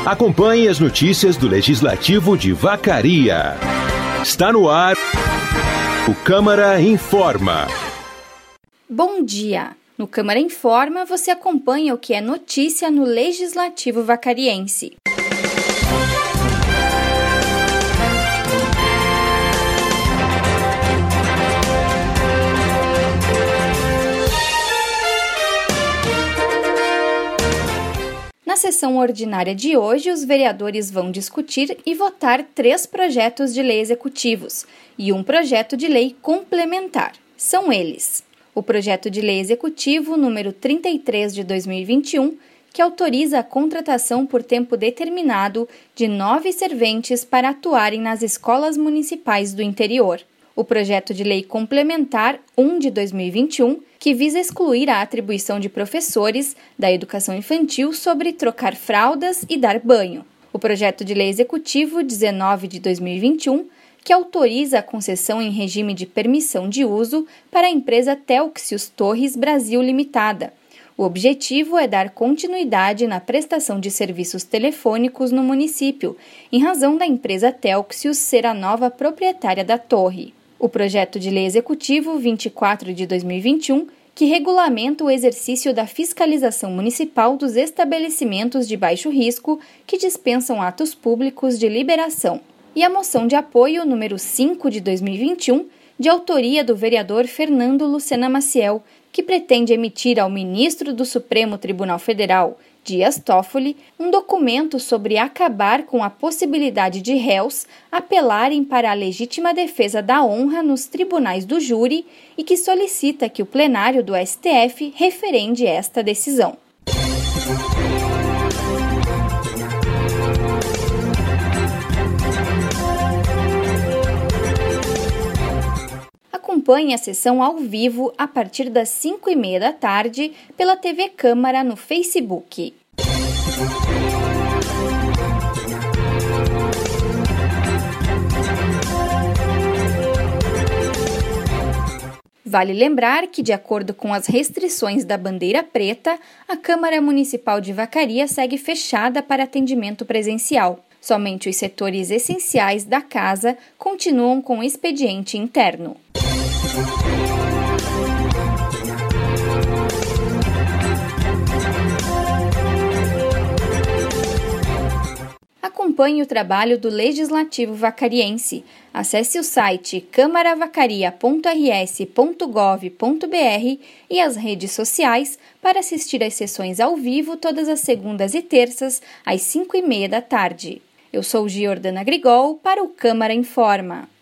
Acompanhe as notícias do Legislativo de Vacaria. Está no ar o Câmara Informa. Bom dia! No Câmara Informa, você acompanha o que é notícia no Legislativo Vacariense. Na sessão ordinária de hoje, os vereadores vão discutir e votar 3 projetos de lei executivos e um projeto de lei complementar. São eles: o projeto de lei executivo número 33 de 2021, que autoriza a contratação por tempo determinado de 9 serventes para atuarem nas escolas municipais do interior. O projeto de lei complementar 1 de 2021, que visa excluir a atribuição de professores da educação infantil sobre trocar fraldas e dar banho. O projeto de lei executivo 19 de 2021, que autoriza a concessão em regime de permissão de uso para a empresa Telxius Torres Brasil Limitada. O objetivo é dar continuidade na prestação de serviços telefônicos no município, em razão da empresa Telxius ser a nova proprietária da torre. O projeto de lei executivo 24 de 2021, que regulamenta o exercício da fiscalização municipal dos estabelecimentos de baixo risco que dispensam atos públicos de liberação. E a moção de apoio número 5 de 2021, de autoria do vereador Fernando Lucena Maciel, que pretende emitir ao ministro do Supremo Tribunal Federal, Dias Toffoli, um documento sobre acabar com a possibilidade de réus apelarem para a legítima defesa da honra nos tribunais do júri e que solicita que o plenário do STF referende esta decisão. Acompanhe a sessão ao vivo a partir das 5h30 da tarde pela TV Câmara no Facebook. Vale lembrar que, de acordo com as restrições da bandeira preta, a Câmara Municipal de Vacaria segue fechada para atendimento presencial. Somente os setores essenciais da casa continuam com expediente interno. Acompanhe o trabalho do Legislativo Vacariense. Acesse o site câmaravacariense.rs.gov.br e as redes sociais para assistir às sessões ao vivo todas as segundas e terças, às 5h30 da tarde. Eu sou Giordana Grigol para o Câmara Informa.